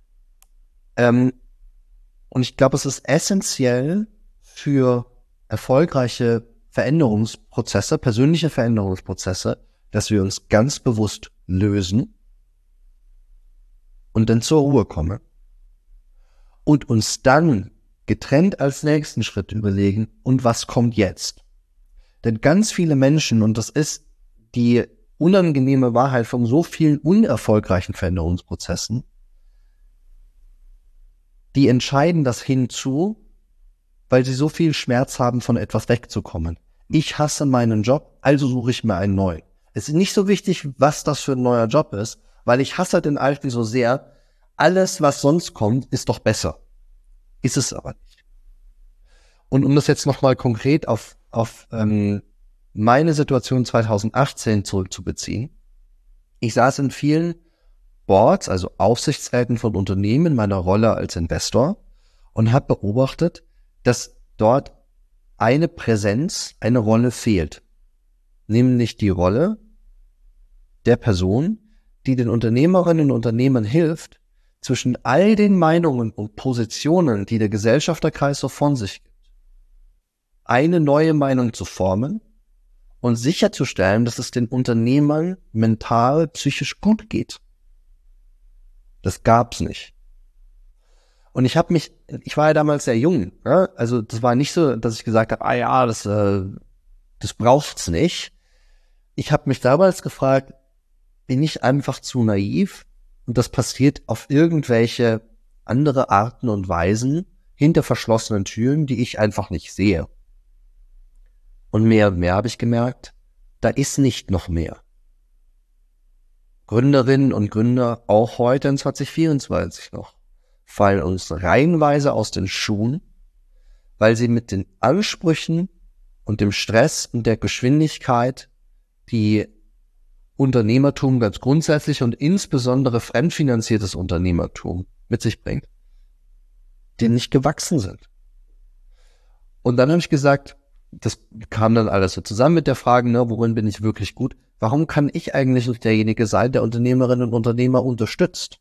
Und ich glaube, es ist essentiell für erfolgreiche Veränderungsprozesse, persönliche Veränderungsprozesse, dass wir uns ganz bewusst lösen und dann zur Ruhe kommen und uns dann getrennt als nächsten Schritt überlegen, und was kommt jetzt? Denn ganz viele Menschen, und das ist die unangenehme Wahrheit von so vielen unerfolgreichen Veränderungsprozessen, die entscheiden das hinzu, weil sie so viel Schmerz haben, von etwas wegzukommen. Ich hasse meinen Job, also suche ich mir einen neuen. Es ist nicht so wichtig, was das für ein neuer Job ist, weil ich hasse den alten so sehr. Alles, was sonst kommt, ist doch besser. Ist es aber nicht. Und um das jetzt nochmal konkret auf meine Situation 2018 zurückzubeziehen. Ich saß in vielen Boards, also Aufsichtsräten von Unternehmen in meiner Rolle als Investor und habe beobachtet, dass dort eine Präsenz, eine Rolle fehlt. Nämlich die Rolle der Person, die den Unternehmerinnen und Unternehmern hilft, zwischen all den Meinungen und Positionen, die der Gesellschafterkreis so von sich gibt, eine neue Meinung zu formen und sicherzustellen, dass es den Unternehmern mental, psychisch gut geht. Das gab's nicht. Und ich war ja damals sehr jung, ja? Also das war nicht so, dass ich gesagt habe, das braucht's nicht. Ich habe mich damals gefragt, bin ich einfach zu naiv und das passiert auf irgendwelche andere Arten und Weisen hinter verschlossenen Türen, die ich einfach nicht sehe. Und mehr habe ich gemerkt, da ist nicht noch mehr. Gründerinnen und Gründer, auch heute in 2024 noch, fallen uns reihenweise aus den Schuhen, weil sie mit den Ansprüchen und dem Stress und der Geschwindigkeit, die Unternehmertum ganz grundsätzlich und insbesondere fremdfinanziertes Unternehmertum mit sich bringt, denen nicht gewachsen sind. Und dann habe ich gesagt, das kam dann alles so zusammen mit der Frage, worin bin ich wirklich gut? Warum kann ich eigentlich nicht derjenige sein, der Unternehmerinnen und Unternehmer unterstützt?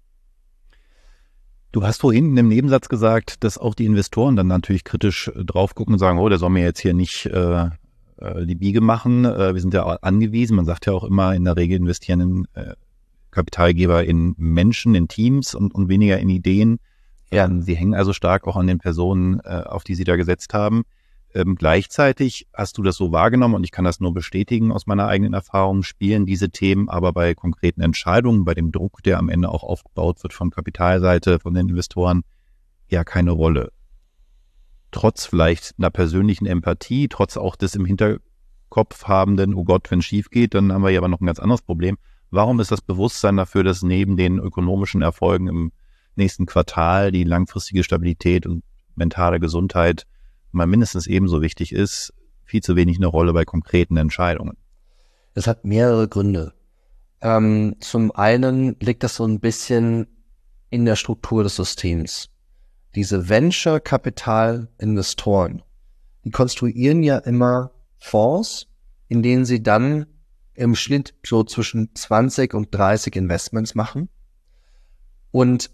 Du hast vorhin in dem Nebensatz gesagt, dass auch die Investoren dann natürlich kritisch drauf gucken und sagen, der soll mir jetzt hier nicht die Biege machen. Wir sind ja auch angewiesen. Man sagt ja auch immer, in der Regel investieren Kapitalgeber in Menschen, in Teams und weniger in Ideen. Ja. Sie hängen also stark auch an den Personen, auf die sie da gesetzt haben. Gleichzeitig hast du das so wahrgenommen und ich kann das nur bestätigen aus meiner eigenen Erfahrung, spielen diese Themen aber bei konkreten Entscheidungen, bei dem Druck, der am Ende auch aufgebaut wird von Kapitalseite, von den Investoren, ja keine Rolle. Trotz vielleicht einer persönlichen Empathie, trotz auch des im Hinterkopf habenden, oh Gott, wenn es schief geht, dann haben wir ja aber noch ein ganz anderes Problem. Warum ist das Bewusstsein dafür, dass neben den ökonomischen Erfolgen im nächsten Quartal die langfristige Stabilität und mentale Gesundheit mal mindestens ebenso wichtig ist, viel zu wenig eine Rolle bei konkreten Entscheidungen? Das hat mehrere Gründe. Zum einen liegt das so ein bisschen in der Struktur des Systems. Diese Venture-Kapital-Investoren, die konstruieren ja immer Fonds, in denen sie dann im Schnitt so zwischen 20 und 30 Investments machen. Und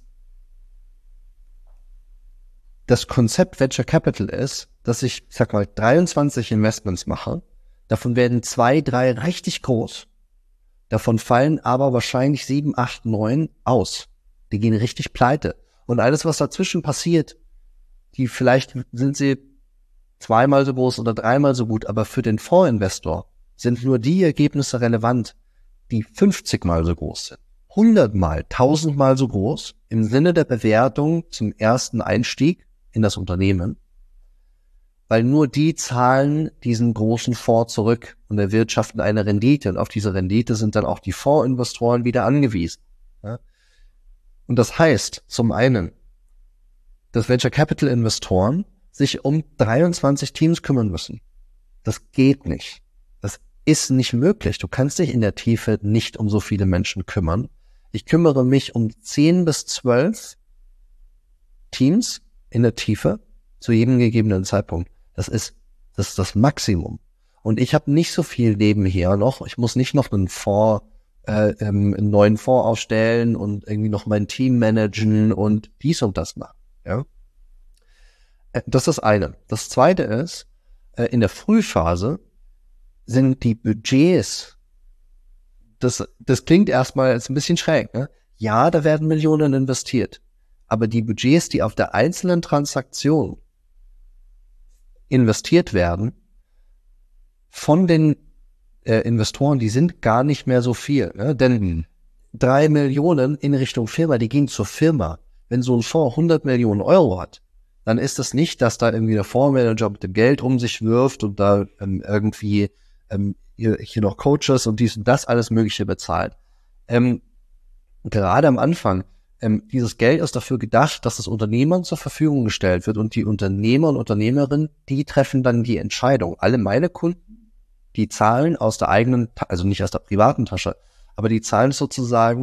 das Konzept Venture Capital ist, dass ich sag mal, 23 Investments mache. Davon werden 2, 3 richtig groß. Davon fallen aber wahrscheinlich 7, 8, 9 aus. Die gehen richtig pleite. Und alles, was dazwischen passiert, die vielleicht sind sie 2-mal so groß oder 3-mal so gut, aber für den Fondsinvestor sind nur die Ergebnisse relevant, die 50-mal so groß sind. 100-mal, 1000-mal so groß im Sinne der Bewertung zum ersten Einstieg in das Unternehmen, weil nur die zahlen diesen großen Fonds zurück und erwirtschaften eine Rendite und auf diese Rendite sind dann auch die Fondsinvestoren wieder angewiesen. Ja? Und das heißt zum einen, dass Venture Capital Investoren sich um 23 Teams kümmern müssen. Das geht nicht. Das ist nicht möglich. Du kannst dich in der Tiefe nicht um so viele Menschen kümmern. Ich kümmere mich um 10 bis 12 Teams in der Tiefe zu jedem gegebenen Zeitpunkt. Das ist das Maximum. Und ich habe nicht so viel nebenher noch. Ich muss nicht noch einen neuen Fonds aufstellen und irgendwie noch mein Team managen und dies und das machen. Ja? Das ist das eine. Das zweite ist, in der Frühphase sind die Budgets, das klingt erstmal jetzt ein bisschen schräg, ne? Ja, da werden Millionen investiert. Aber die Budgets, die auf der einzelnen Transaktion investiert werden, von den Investoren, die sind gar nicht mehr so viel. Ne? Denn 3 Millionen in Richtung Firma, die gehen zur Firma. Wenn so ein Fonds 100 Millionen Euro hat, dann ist das nicht, dass da irgendwie der Fondsmanager mit dem Geld um sich wirft und da irgendwie hier noch Coaches und dies und das alles Mögliche bezahlt. Gerade am Anfang, dieses Geld ist dafür gedacht, dass es Unternehmern zur Verfügung gestellt wird und die Unternehmer und Unternehmerinnen, die treffen dann die Entscheidung. Alle meine Kunden, die zahlen aus der eigenen, also nicht aus der privaten Tasche, aber die zahlen sozusagen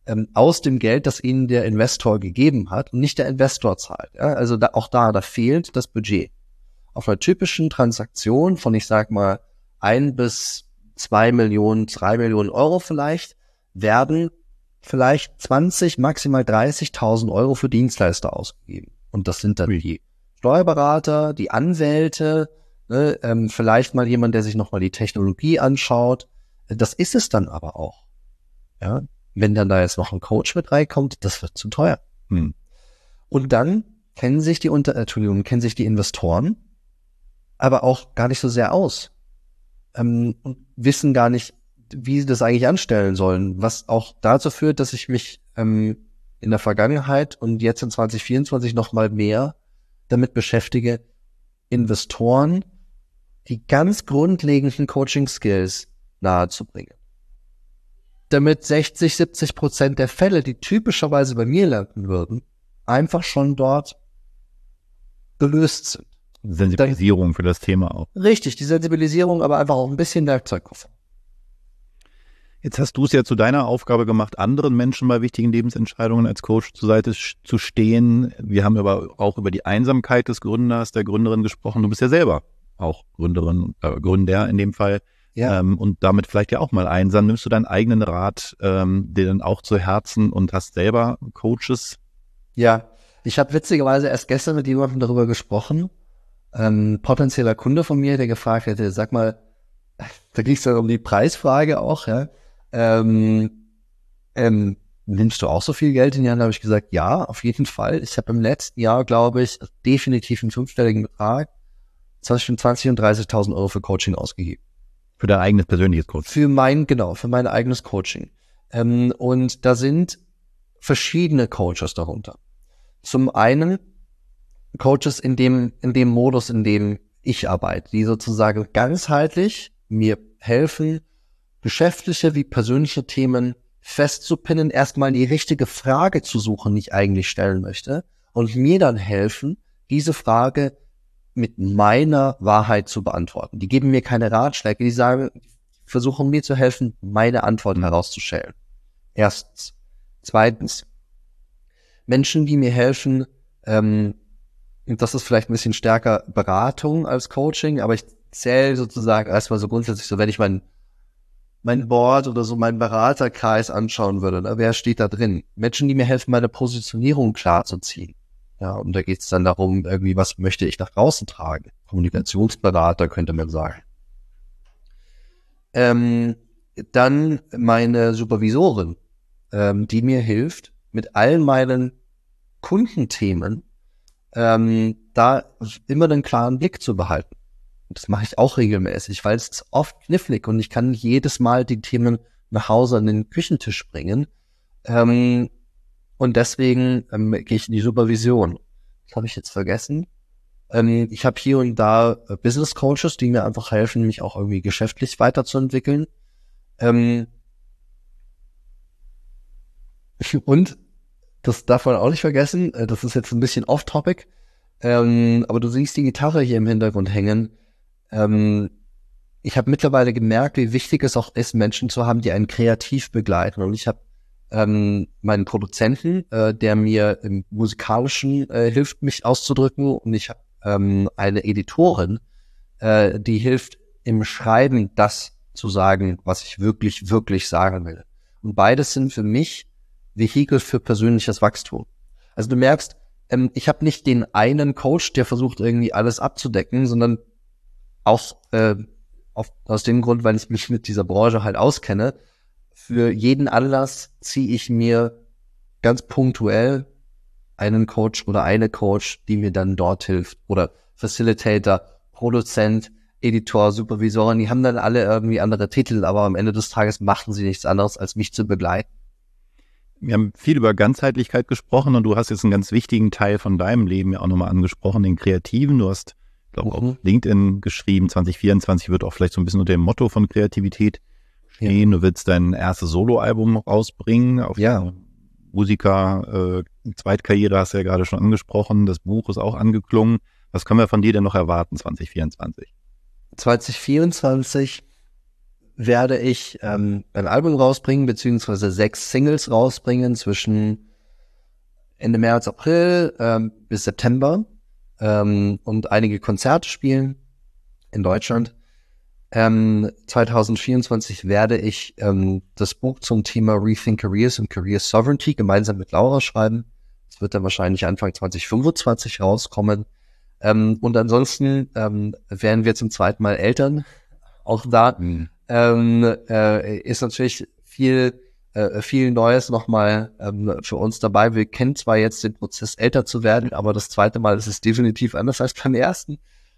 aus dem Geld, das ihnen der Investor gegeben hat und nicht der Investor zahlt. Ja? Also da fehlt das Budget. Auf einer typischen Transaktion von, ich sag mal, 1 bis 2 Millionen, 3 Millionen Euro vielleicht, werden vielleicht 20, maximal 30.000 Euro für Dienstleister ausgegeben. Und das sind dann die Steuerberater, die Anwälte, ne, vielleicht mal jemand, der sich nochmal die Technologie anschaut. Das ist es dann aber auch. Ja, wenn dann da jetzt noch ein Coach mit reinkommt, das wird zu teuer. Und dann kennen sich die Investoren aber auch gar nicht so sehr aus. Und wissen gar nicht, wie sie das eigentlich anstellen sollen, was auch dazu führt, dass ich mich in der Vergangenheit und jetzt in 2024 noch mal mehr damit beschäftige, Investoren die ganz grundlegenden Coaching-Skills nahezubringen. Damit 60-70% der Fälle, die typischerweise bei mir landen würden, einfach schon dort gelöst sind. Sensibilisierung für das Thema auch. Richtig, die Sensibilisierung, aber einfach auch ein bisschen Werkzeugkoffer. Jetzt hast du es ja zu deiner Aufgabe gemacht, anderen Menschen bei wichtigen Lebensentscheidungen als Coach zur Seite zu stehen. Wir haben aber auch über die Einsamkeit des Gründers, der Gründerin gesprochen. Du bist ja selber auch Gründerin, Gründer in dem Fall. Ja. Und damit vielleicht ja auch mal einsam. Nimmst du deinen eigenen Rat dir dann auch zu Herzen und hast selber Coaches? Ja, ich habe witzigerweise erst gestern mit jemandem darüber gesprochen. Potenzieller Kunde von mir, der gefragt hätte, sag mal, da ging es dann um die Preisfrage auch, ja. Nimmst du auch so viel Geld in die Hand? Da habe ich gesagt, ja, auf jeden Fall. Ich habe im letzten Jahr, glaube ich, definitiv einen 5-stelligen Betrag zwischen 20.000 und 30.000 Euro für Coaching ausgegeben. Für dein eigenes persönliches Coaching? Für mein eigenes Coaching. Und da sind verschiedene Coaches darunter. Zum einen Coaches in dem Modus, in dem ich arbeite, die sozusagen ganzheitlich mir helfen, geschäftliche wie persönliche Themen festzupinnen, erstmal die richtige Frage zu suchen, die ich eigentlich stellen möchte, und mir dann helfen, diese Frage mit meiner Wahrheit zu beantworten. Die geben mir keine Ratschläge, die versuchen mir zu helfen, meine Antworten herauszustellen. Erstens. Zweitens, Menschen, die mir helfen, und das ist vielleicht ein bisschen stärker Beratung als Coaching, aber ich zähle sozusagen erstmal so grundsätzlich so, wenn ich mein Board oder so meinen Beraterkreis anschauen würde, ne, wer steht da drin? Menschen, die mir helfen, meine Positionierung klar zu ziehen. Ja, und da geht es dann darum, irgendwie, was möchte ich nach draußen tragen? Kommunikationsberater könnte man sagen. Dann meine Supervisorin, die mir hilft, mit all meinen Kundenthemen da immer einen klaren Blick zu behalten. Und das mache ich auch regelmäßig, weil es ist oft knifflig und ich kann jedes Mal die Themen nach Hause an den Küchentisch bringen. Und deswegen gehe ich in die Supervision. Das habe ich jetzt vergessen. Ich habe hier und da Business Coaches, die mir einfach helfen, mich auch irgendwie geschäftlich weiterzuentwickeln. Und das darf man auch nicht vergessen, das ist jetzt ein bisschen off-topic, aber du siehst die Gitarre hier im Hintergrund hängen. Ich habe mittlerweile gemerkt, wie wichtig es auch ist, Menschen zu haben, die einen kreativ begleiten. Und ich habe meinen Produzenten, der mir im Musikalischen hilft, mich auszudrücken. Und ich habe eine Editorin, die hilft im Schreiben, das zu sagen, was ich wirklich, wirklich sagen will. Und beides sind für mich Vehikel für persönliches Wachstum. Also du merkst, ich habe nicht den einen Coach, der versucht irgendwie alles abzudecken, sondern auch aus dem Grund, weil ich mich mit dieser Branche halt auskenne. Für jeden Anlass ziehe ich mir ganz punktuell einen Coach oder eine Coach, die mir dann dort hilft. Oder Facilitator, Produzent, Editor, Supervisorin, die haben dann alle irgendwie andere Titel, aber am Ende des Tages machen sie nichts anderes, als mich zu begleiten. Wir haben viel über Ganzheitlichkeit gesprochen und du hast jetzt einen ganz wichtigen Teil von deinem Leben ja auch nochmal angesprochen, den Kreativen. Du hast, glaube ich, auf LinkedIn geschrieben, 2024 wird auch vielleicht so ein bisschen unter dem Motto von Kreativität stehen. Ja. Du willst dein erstes Soloalbum rausbringen. Auf Musiker, Zweitkarriere hast du ja gerade schon angesprochen. Das Buch ist auch angeklungen. Was können wir von dir denn noch erwarten 2024? 2024 werde ich ein Album rausbringen, beziehungsweise 6 Singles rausbringen zwischen Ende März, April bis September und einige Konzerte spielen in Deutschland. 2024 werde ich das Buch zum Thema Rethink Careers und Career Sovereignty gemeinsam mit Laura schreiben. Das wird dann wahrscheinlich Anfang 2025 rauskommen. Und ansonsten werden wir zum zweiten Mal Eltern. Auch da ist natürlich viel Neues nochmal für uns dabei. Wir kennen zwar jetzt den Prozess, älter zu werden, aber das zweite Mal ist es definitiv anders als beim ersten.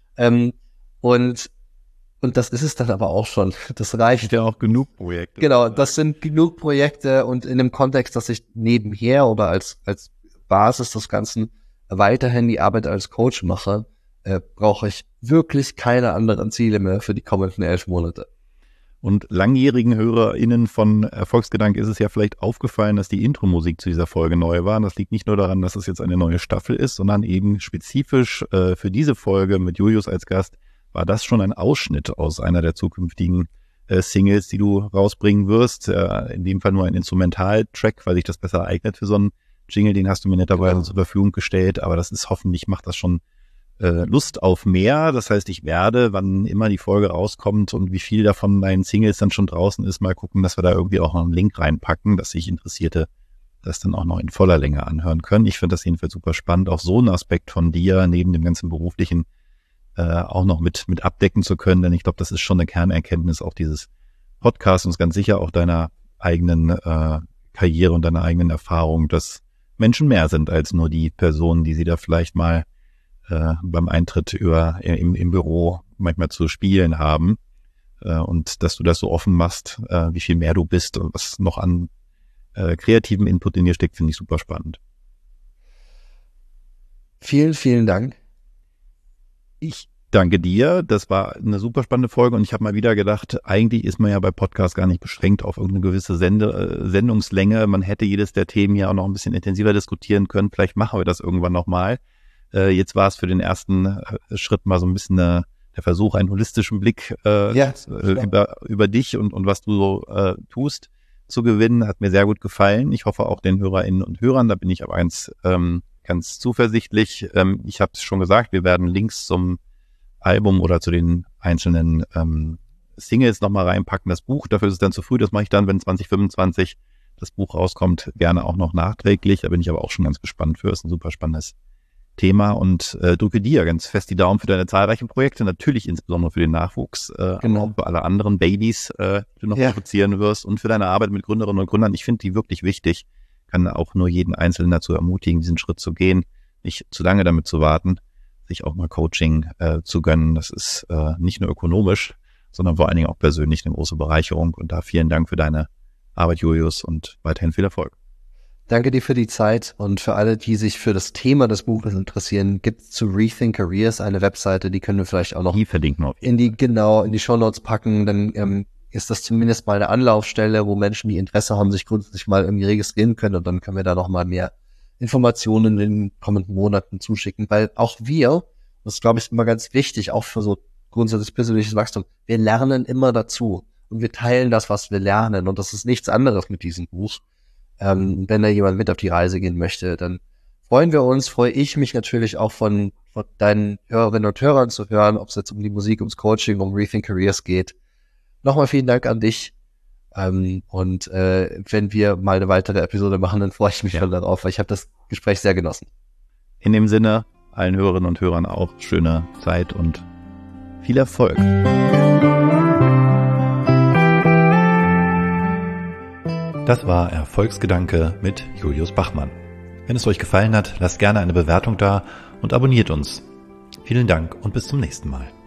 Und das ist es dann aber auch schon. Das reicht. Ja, auch genug Projekte. Genau, das sind genug Projekte und in dem Kontext, dass ich nebenher oder als Basis des Ganzen weiterhin die Arbeit als Coach mache, brauche ich wirklich keine anderen Ziele mehr für die kommenden 11 Monate. Und langjährigen HörerInnen von Erfolgsgedanke ist es ja vielleicht aufgefallen, dass die Intro-Musik zu dieser Folge neu war. Und das liegt nicht nur daran, dass es jetzt eine neue Staffel ist, sondern eben spezifisch für diese Folge mit Julius als Gast war das schon ein Ausschnitt aus einer der zukünftigen Singles, die du rausbringen wirst. In dem Fall nur ein Instrumentaltrack, weil sich das besser eignet für so einen Jingle. Den hast du mir netterweise zur Verfügung gestellt. Aber das ist hoffentlich, macht das schon Lust auf mehr. Das heißt, ich werde, wann immer die Folge rauskommt und wie viel davon deinen Singles dann schon draußen ist, mal gucken, dass wir da irgendwie auch noch einen Link reinpacken, dass sich Interessierte das dann auch noch in voller Länge anhören können. Ich finde das jedenfalls super spannend, auch so einen Aspekt von dir neben dem ganzen beruflichen auch noch mit abdecken zu können, denn ich glaube, das ist schon eine Kernerkenntnis auch dieses Podcasts und ganz sicher auch deiner eigenen Karriere und deiner eigenen Erfahrung, dass Menschen mehr sind als nur die Personen, die sie da vielleicht mal beim Eintritt im Büro manchmal zu spielen haben und dass du das so offen machst, wie viel mehr du bist und was noch an kreativen Input in dir steckt, finde ich super spannend. Vielen, vielen Dank. Ich danke dir. Das war eine super spannende Folge und ich habe mal wieder gedacht, eigentlich ist man ja bei Podcasts gar nicht beschränkt auf irgendeine gewisse Sendungslänge. Man hätte jedes der Themen ja auch noch ein bisschen intensiver diskutieren können. Vielleicht machen wir das irgendwann nochmal. Jetzt war es für den ersten Schritt mal so ein bisschen der Versuch, einen holistischen Blick über dich und was du so tust zu gewinnen. Hat mir sehr gut gefallen. Ich hoffe auch den HörerInnen und Hörern, da bin ich aber ganz zuversichtlich. Ich habe es schon gesagt, wir werden Links zum Album oder zu den einzelnen Singles nochmal reinpacken. Das Buch, dafür ist es dann zu früh, das mache ich dann, wenn 2025 das Buch rauskommt, gerne auch noch nachträglich. Da bin ich aber auch schon ganz gespannt für. Ist ein super spannendes Thema und drücke dir ganz fest die Daumen für deine zahlreichen Projekte, natürlich insbesondere für den Nachwuchs, genau. auch für alle anderen Babys, die du noch produzieren wirst und für deine Arbeit mit Gründerinnen und Gründern. Ich finde die wirklich wichtig. Kann auch nur jeden Einzelnen dazu ermutigen, diesen Schritt zu gehen, nicht zu lange damit zu warten, sich auch mal Coaching zu gönnen. Das ist nicht nur ökonomisch, sondern vor allen Dingen auch persönlich eine große Bereicherung. Und da vielen Dank für deine Arbeit, Julius, und weiterhin viel Erfolg. Danke dir für die Zeit und für alle, die sich für das Thema des Buches interessieren, gibt es zu Rethink Careers eine Webseite, die können wir vielleicht auch noch in die Shownotes packen. Dann ist das zumindest mal eine Anlaufstelle, wo Menschen, die Interesse haben, sich grundsätzlich mal irgendwie registrieren können und dann können wir da noch mal mehr Informationen in den kommenden Monaten zuschicken, weil auch wir, das ist glaube ich immer ganz wichtig, auch für so grundsätzlich persönliches Wachstum, wir lernen immer dazu und wir teilen das, was wir lernen und das ist nichts anderes mit diesem Buch. Wenn da jemand mit auf die Reise gehen möchte, dann freue ich mich natürlich auch von deinen Hörerinnen und Hörern zu hören, ob es jetzt um die Musik, ums Coaching, um Rethink Careers geht. Nochmal vielen Dank an dich. Und wenn wir mal eine weitere Episode machen, dann freue ich mich schon darauf, weil ich habe das Gespräch sehr genossen. In dem Sinne, allen Hörerinnen und Hörern auch schöne Zeit und viel Erfolg. Das war Erfolgsgedanke mit Julius Bachmann. Wenn es euch gefallen hat, lasst gerne eine Bewertung da und abonniert uns. Vielen Dank und bis zum nächsten Mal.